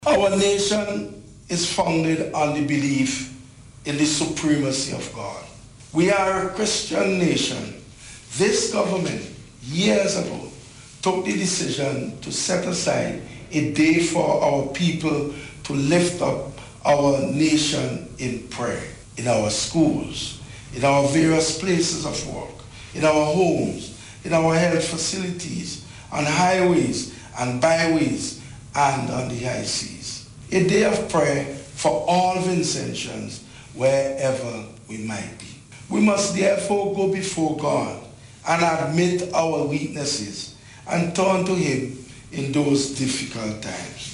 Our nation is founded on the belief in the supremacy of God. We are a Christian nation. This government, years ago, took the decision to set aside a day for our people to lift up our nation in prayer, in our schools, in our various places of work, in our homes, in our health facilities, on highways and byways, and on the high seas. A day of prayer for all Vincentians, wherever we might be. We must therefore go before God and admit our weaknesses and turn to Him in those difficult times.